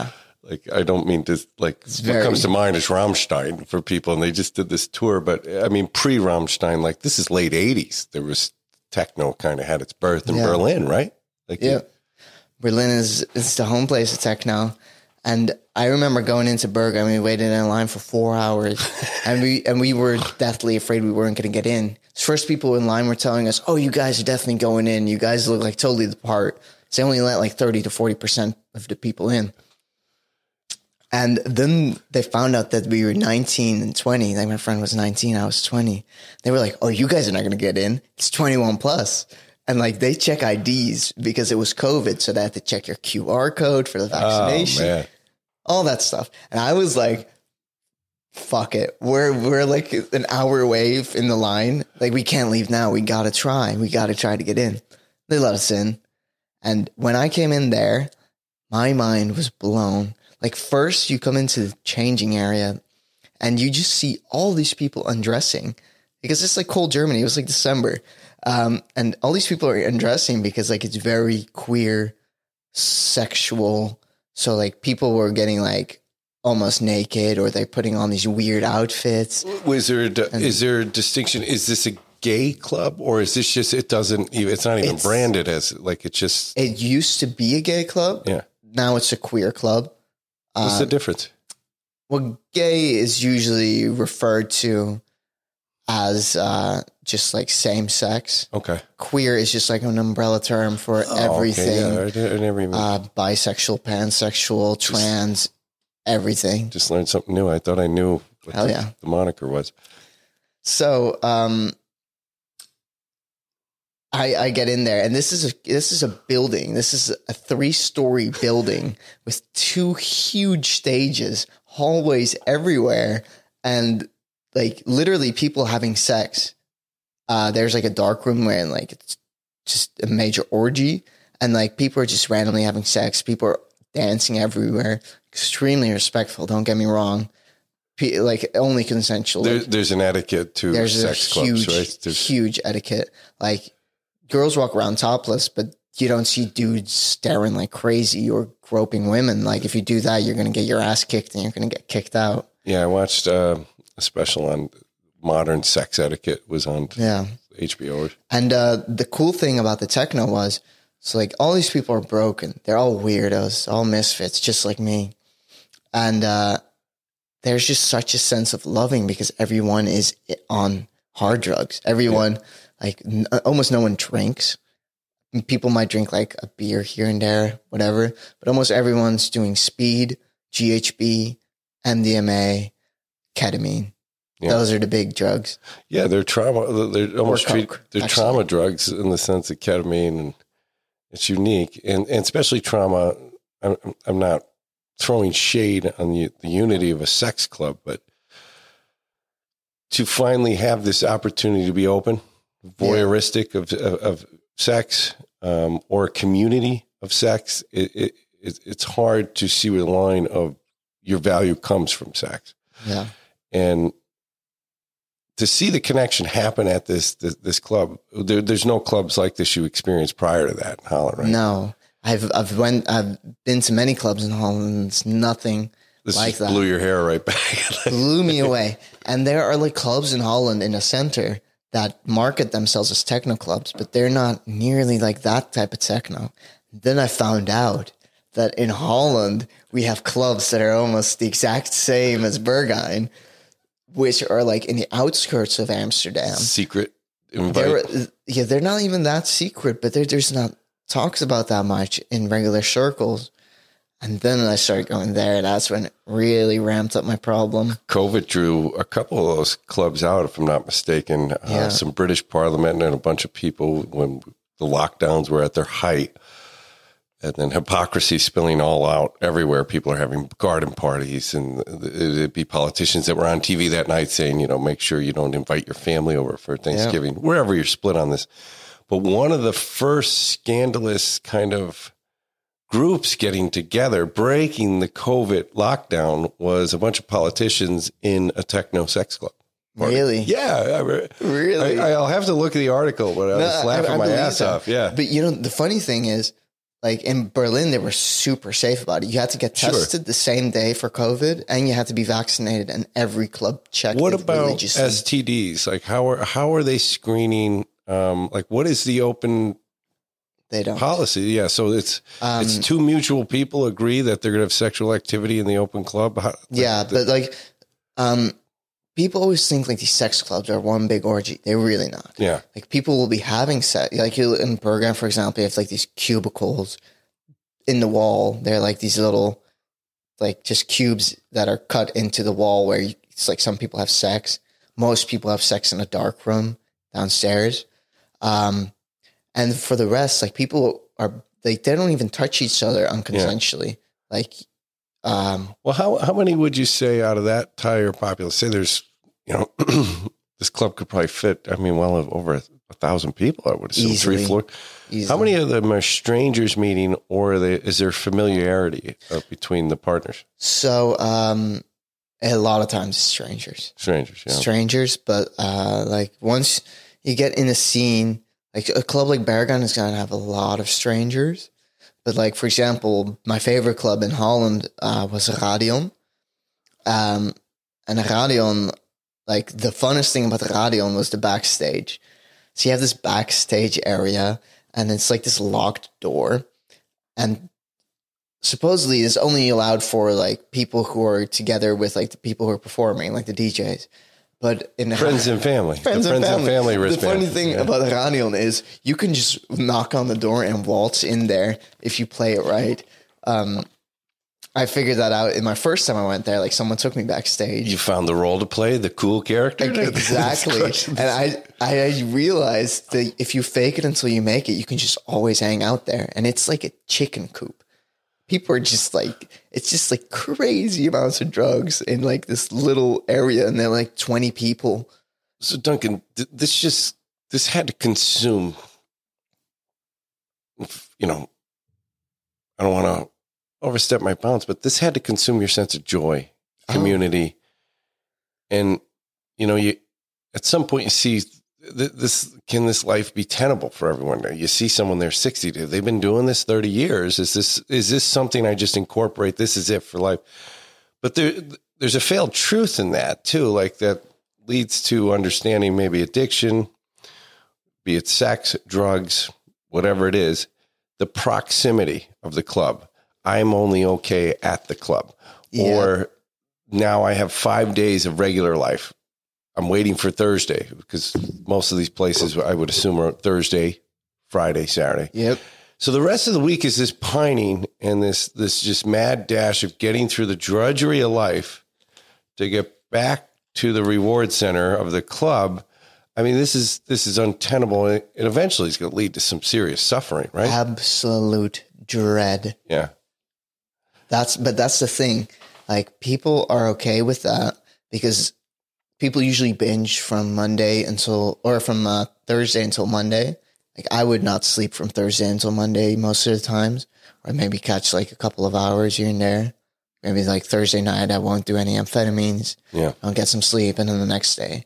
Like, I don't mean to, like, what comes to mind is Rammstein for people, and they just did this tour. But I mean, pre-Rammstein, like, this is late 80s. There was techno kind of had its birth in Berlin, right? Like, Berlin is the home place of techno. And I remember going into Berg, we waited in line for 4 hours, and we were deathly afraid we weren't going to get in. First people in line were telling us, "Oh, you guys are definitely going in. You guys look like totally the part." So they only let like 30 to 40% of the people in. And then they found out that we were 19 and 20. Like, my friend was 19, I was 20. They were like, "Oh, you guys are not going to get in. It's 21 plus." And like, they check IDs because it was COVID. So they had to check your QR code for the vaccination, all that stuff. And I was like, fuck it. We're like an hour away in the line. Like, we can't leave now. We got to try. We got to try to get in. They let us in. And when I came in there, my mind was blown. Like, first you come into the changing area and you just see all these people undressing because it's like cold Germany. It was like December. And all these people are undressing because like it's very queer, sexual. So like people were getting like almost naked, or they're putting on these weird outfits. Is there a distinction? Is this a gay club, or is this just, it's not even branded as like, it's just. It used to be a gay club. Yeah. Now it's a queer club. What's the difference? Well, gay is usually referred to as just like same sex. Okay. Queer is just like an umbrella term for everything. Okay. Yeah, I never even. Bisexual, pansexual, trans, everything. Just learned something new. I thought I knew what the moniker was. So I get in there, and this is a building. This is a 3-story building with 2 huge stages, hallways everywhere, and like literally people having sex. There's like a dark room where like it's just a major orgy, and like people are just randomly having sex. People are dancing everywhere. Extremely respectful. Don't get me wrong. Like only consensual. There's an etiquette to sex clubs, right? There's huge etiquette. Like, girls walk around topless, but you don't see dudes staring like crazy or groping women. Like, if you do that, you're going to get your ass kicked and you're going to get kicked out. Yeah, I watched a special on modern sex etiquette, was on HBO. And the cool thing about the techno was, so like all these people are broken. They're all weirdos, all misfits, just like me. And there's just such a sense of loving because everyone is on hard drugs. Everyone, like almost no one drinks. People might drink like a beer here and there, whatever. But almost everyone's doing speed, GHB, MDMA, ketamine. Yeah. Those are the big drugs. Yeah, they're trauma. They're almost trauma drugs in the sense of ketamine, and it's unique. And especially trauma. I'm not throwing shade on the unity of a sex club, but to finally have this opportunity to be open, voyeuristic of sex, or a community of sex, it's hard to see where the line of your value comes from sex. Yeah. And to see the connection happen at this club, there's no clubs like this you experienced prior to that in Holland, right? No. I've been to many clubs in Holland. It's nothing like that. Blew your hair right back. Blew me away. And there are like clubs in Holland in the center that market themselves as techno clubs, but they're not nearly like that type of techno. Then I found out that in Holland we have clubs that are almost the exact same as Berghain, which are like in the outskirts of Amsterdam. Secret invite. They're not even that secret, but there's not talks about that much in regular circles. And then I started going there. That's when it really ramped up my problem. COVID drew a couple of those clubs out, if I'm not mistaken. Some British Parliament and a bunch of people when the lockdowns were at their height. And then hypocrisy spilling all out everywhere. People are having garden parties, and it'd be politicians that were on TV that night saying, make sure you don't invite your family over for Thanksgiving, wherever you're split on this. But one of the first scandalous kind of groups getting together, breaking the COVID lockdown, was a bunch of politicians in a techno sex club. Really? Yeah. Really? I'll have to look at the article, but I was laughing my ass off. Yeah. But the funny thing is, like in Berlin, they were super safe about it. You had to get tested the same day for COVID, and you had to be vaccinated, and every club checked. What about religiously. STDs? Like how are they screening? Like what is the open They don't. policy? Yeah, so it's two mutual people agree that they're going to have sexual activity in the open club. People always think like these sex clubs are one big orgy. They're really not. Yeah. Like people will be having sex. Like in Bergamo, for example, you have like these cubicles in the wall. They're like these little, like just cubes that are cut into the wall where it's like some people have sex. Most people have sex in a dark room downstairs. And for the rest, like people are, they don't even touch each other unconsensually. Yeah. Well, how many would you say out of that entire populace? Say there's, this club could probably fit, well over 1,000 people, I would assume. Easily. 3 floors. Easily. How many of them are strangers meeting, or is there familiarity between the partners? So, a lot of times strangers. Strangers, but like once you get in a scene, like a club like Bergamo is going to have a lot of strangers. But like, for example, my favorite club in Holland was Radion. And Radion, like the funnest thing about Radion was the backstage. So you have this backstage area, and it's like this locked door. And supposedly it's only allowed for like people who are together with like the people who are performing, like the DJs. But in friends and family. Friends and family wristband. The funny thing about Radion is you can just knock on the door and waltz in there if you play it right. I figured that out in my first time I went there. Like someone took me backstage. You found the role to play, the cool character. Exactly. And I realized that if you fake it until you make it, you can just always hang out there. And it's like a chicken coop. People are just like, it's just like crazy amounts of drugs in like this little area, and they're like 20 people. So Duncan, this had to consume, I don't want to overstep my bounds, but this had to consume your sense of joy, community. And, you, at some point you see can this life be tenable for everyone? You see someone they're 60, they've been doing this 30 years. Is this something I just incorporate? This is it for life. But there's a failed truth in that too. Like that leads to understanding maybe addiction, be it sex, drugs, whatever it is, the proximity of the club. I'm only okay at the club. Yeah. Or now I have 5 days of regular life. I'm waiting for Thursday because most of these places I would assume are Thursday, Friday, Saturday. Yep. So the rest of the week is this pining and this just mad dash of getting through the drudgery of life to get back to the reward center of the club. This is untenable, and eventually it's going to lead to some serious suffering, right? Absolute dread. Yeah. That's the thing. Like people are okay with that because people usually binge from Thursday until Monday. Like I would not sleep from Thursday until Monday most of the times, or maybe catch like a couple of hours here and there. Maybe like Thursday night, I won't do any amphetamines. Yeah. I'll get some sleep, and then the next day.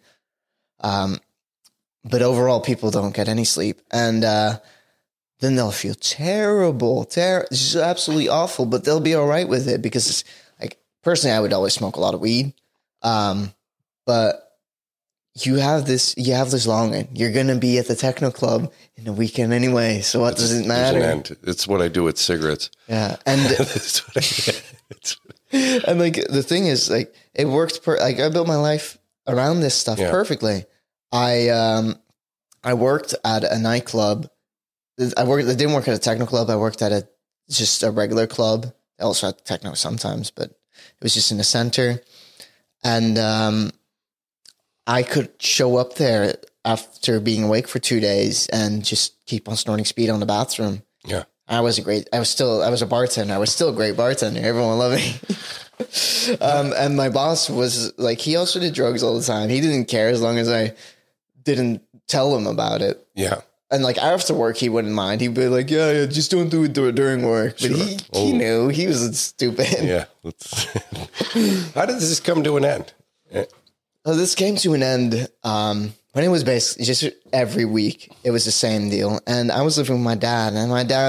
But overall, people don't get any sleep, and then they'll feel terrible. It's just absolutely awful, but they'll be all right with it because, it's, like, personally, I would always smoke a lot of weed. But you have this longing. You're going to be at the techno club in the weekend anyway. So what does it matter? It's what I do with cigarettes. Yeah. And that's what I do. And like, the thing is, like, it worked. I built my life around this stuff perfectly. I worked at a nightclub. I didn't work at a techno club. I worked at just a regular club. I also had techno sometimes, but it was just in the center. And, I could show up there after being awake for 2 days and just keep on snorting speed on the bathroom. Yeah. I was a bartender. I was still a great bartender. Everyone loved me. And my boss was like, he also did drugs all the time. He didn't care as long as I didn't tell him about it. Yeah. And like after work, he wouldn't mind. He'd be like, yeah, just don't do it during work. But he knew he was stupid. Yeah. How did this come to an end? So this came to an end when it was basically just every week. It was the same deal. And I was living with my dad, and my dad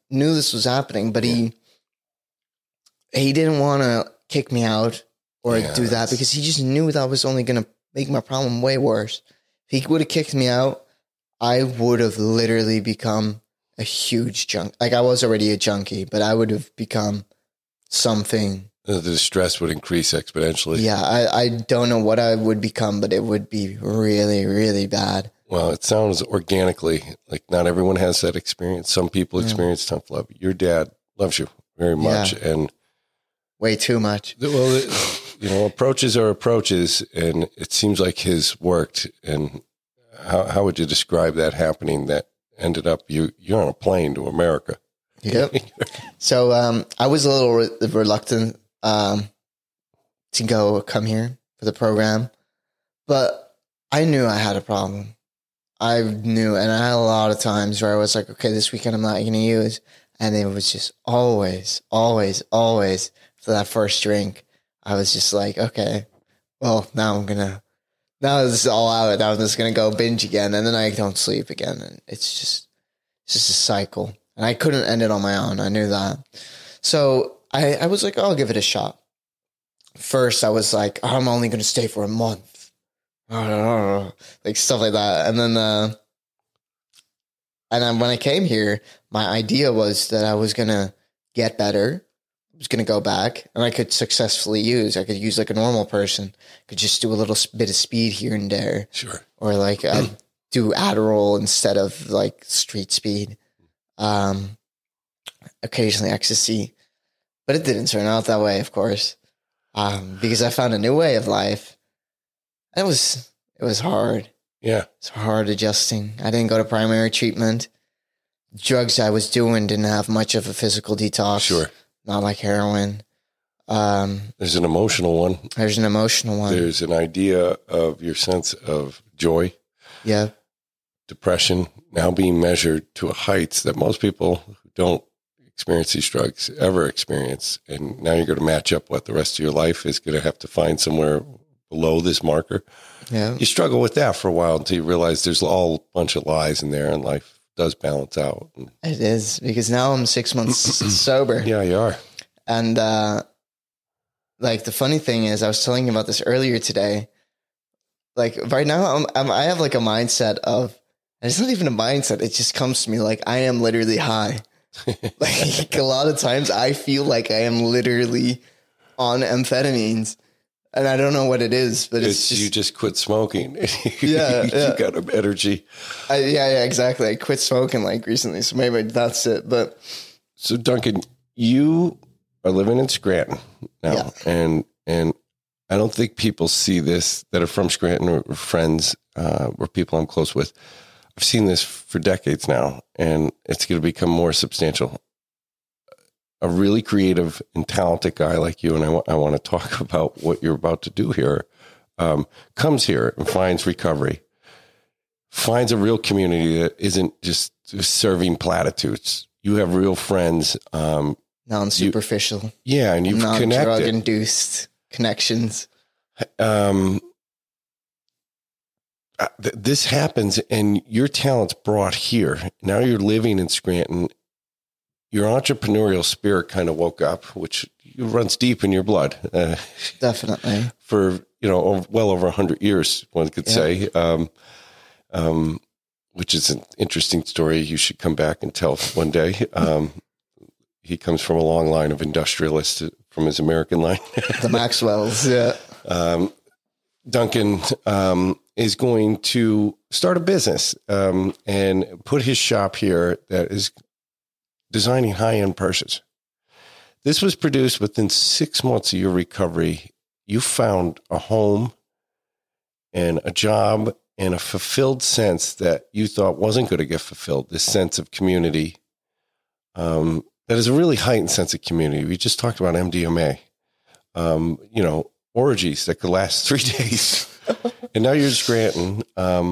knew this was happening, but he didn't want to kick me out or do that because he just knew that was only going to make my problem way worse. If he would have kicked me out, I would have literally become a huge junk. Like I was already a junkie, but I would have become something. The stress would increase exponentially. Yeah, I don't know what I would become, but it would be really, really bad. Well, it sounds organically like not everyone has that experience. Some people experience tough love. Your dad loves you very much, and way too much. Well, approaches are approaches, and it seems like his worked. And how would you describe that happening? That ended up you're on a plane to America. Yep. So I was a little reluctant to come here for the program, but I knew I had a problem. I knew, and I had a lot of times where I was like, okay, this weekend I'm not going to use. And it was just always for that first drink. I was just like, okay, well, now this is all out. Now I'm just going to go binge again. And then I don't sleep again. And it's just a cycle. And I couldn't end it on my own. I knew that. So I was like, I'll give it a shot. First, I was like, I'm only going to stay for a month. Like stuff like that. And then when I came here, my idea was that I was going to get better. I was going to go back and I could successfully use. I could use like a normal person. Could just do a little bit of speed here and there. Sure. Or like do Adderall instead of like street speed. Occasionally ecstasy. But it didn't turn out that way, of course. Because I found a new way of life. It was hard. Yeah. It's hard adjusting. I didn't go to primary treatment. Drugs I was doing didn't have much of a physical detox. Sure. Not like heroin. There's an emotional one. There's an emotional one. There's an idea of your sense of joy. Yeah. Depression now being measured to a heights that most people who don't experience these drugs ever experience. And now you're going to match up what the rest of your life is going to have to find somewhere below this marker. Yeah. You struggle with that for a while until you realize there's all a bunch of lies in there and life does balance out. It is, because now I'm 6 months sober. Yeah, you are. And like the funny thing is, I was telling you about this earlier today. Like right now, I have like a mindset of, and it's not even a mindset. It just comes to me like I am literally high. Like a lot of times I feel like I am literally on amphetamines. And I don't know what it is, but it's just... You just quit smoking. Yeah. You got energy. Yeah, exactly. I quit smoking like recently, so maybe that's it. But so Duncan, you are living in Scranton now, and I don't think people see this that are from Scranton or friends or people I'm close with. I've seen this for decades now, and it's going to become more substantial. A really creative and talented guy like you, and I want to talk about what you're about to do here, comes here and finds recovery, finds a real community that isn't just serving platitudes. You have real friends. Non-superficial. And you've connected. Non-drug-induced connections. This happens, and your talent's brought here. Now you're living in Scranton. Your entrepreneurial spirit kind of woke up, which runs deep in your blood. Definitely. For, well over 100 years, one could say, which is an interesting story you should come back and tell one day. He comes from a long line of industrialists from his American line. The Maxwells, yeah. Duncan is going to start a business and put his shop here that is designing high-end purses. This was produced within 6 months of your recovery. You found a home and a job and a fulfilled sense that you thought wasn't going to get fulfilled, this sense of community. That is a really heightened sense of community. We just talked about MDMA, orgies that could last 3 days. And now you're in Scranton.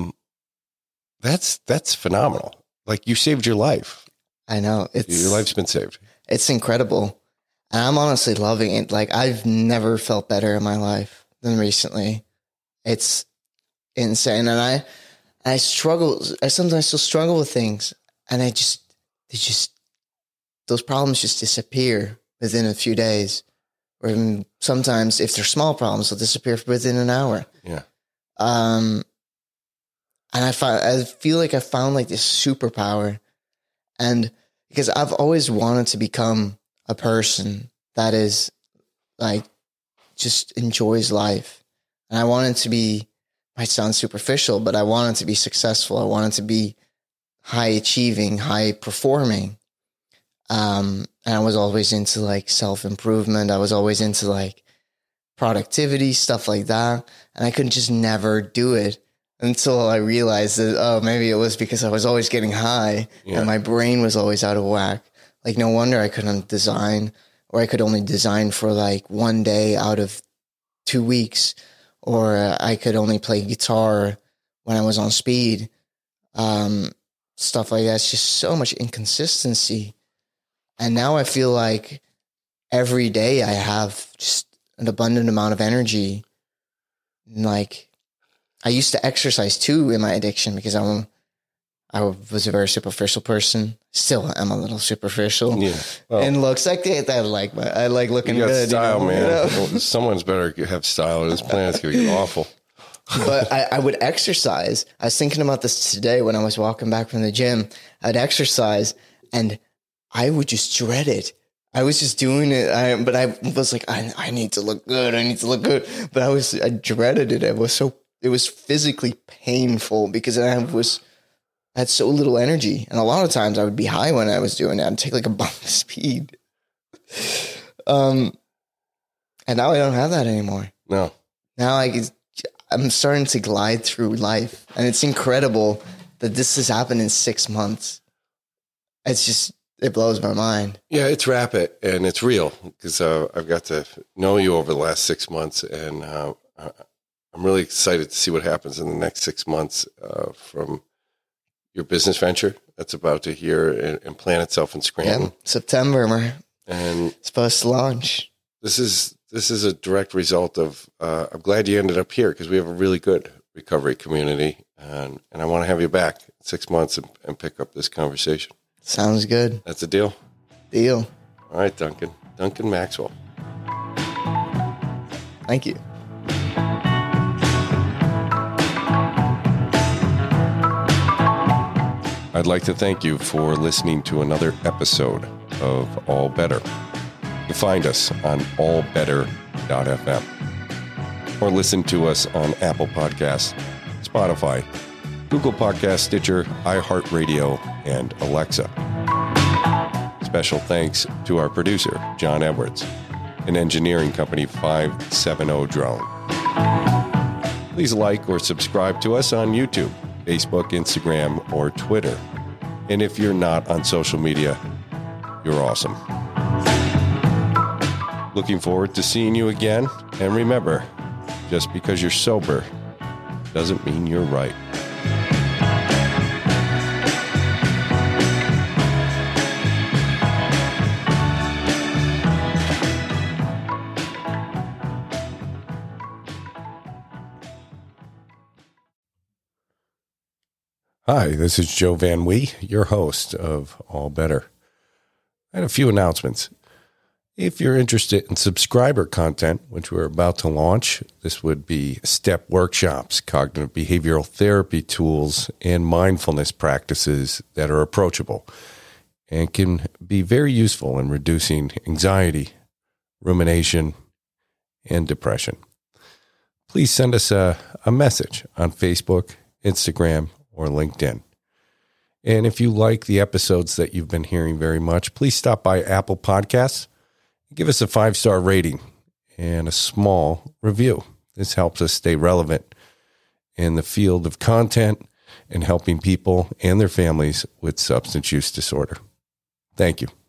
That's phenomenal. Like, you saved your life. I know. Your life's been saved. It's incredible. And I'm honestly loving it. Like, I've never felt better in my life than recently. It's insane. And I struggle. I sometimes still struggle with things. And they just those problems just disappear within a few days. Or even sometimes if they're small problems, they'll disappear within an hour. Yeah. And I feel like I found like this superpower, and because I've always wanted to become a person that is like, just enjoys life. And I wanted to be, might sound superficial, but I wanted to be successful. I wanted to be high achieving, high performing. And I was always into like self-improvement. I was always into like productivity, stuff like that. And I could just never do it until I realized that, oh, maybe it was because I was always getting high and my brain was always out of whack. Like, no wonder I couldn't design, or I could only design for like 1 day out of 2 weeks, or I could only play guitar when I was on speed. Stuff like that. It's just so much inconsistency. And now I feel like every day I have just an abundant amount of energy. And like, I used to exercise too in my addiction because I was a very superficial person. Still am a little superficial. Yeah. Well, and looks like that. I like looking you got good. style, man. You know? Someone's better have style, or this planet's going to get awful. But I would exercise. I was thinking about this today when I was walking back from the gym. I'd exercise and I would just dread it. I was just doing it. But I was like, I need to look good. I need to look good. But I dreaded it. It was physically painful because I had so little energy. And a lot of times I would be high when I was doing it. I'd take like a bump of speed. And now I don't have that anymore. No. Now I'm starting to glide through life. And it's incredible that this has happened in 6 months. It blows my mind. Yeah, it's rapid and it's real because I've got to know you over the last 6 months, and I'm really excited to see what happens in the next 6 months from your business venture that's about to hear and plan itself in Scranton. Yeah, September, and it's supposed to launch. This is a direct result of. I'm glad you ended up here because we have a really good recovery community, and I want to have you back in 6 months and pick up this conversation. Sounds good. That's a deal. Deal. All right, Duncan Maxwell. Thank you. I'd like to thank you for listening to another episode of All Better. You can find us on allbetter.fm or listen to us on Apple Podcasts, Spotify, Google Podcasts, Stitcher, iHeartRadio, and Alexa. Special thanks to our producer, John Edwards, and engineering company 570 Drone. Please like or subscribe to us on YouTube, Facebook, Instagram, or Twitter. And if you're not on social media, you're awesome. Looking forward to seeing you again. And remember, just because you're sober doesn't mean you're right. Hi, this is Joe Van Wee, your host of All Better. I had a few announcements. If you're interested in subscriber content, which we're about to launch, this would be step workshops, cognitive behavioral therapy tools, and mindfulness practices that are approachable and can be very useful in reducing anxiety, rumination, and depression. Please send us a message on Facebook, Instagram, or LinkedIn. And if you like the episodes that you've been hearing very much, please stop by Apple Podcasts. Give us a 5-star rating and a small review. This helps us stay relevant in the field of content and helping people and their families with substance use disorder. Thank you.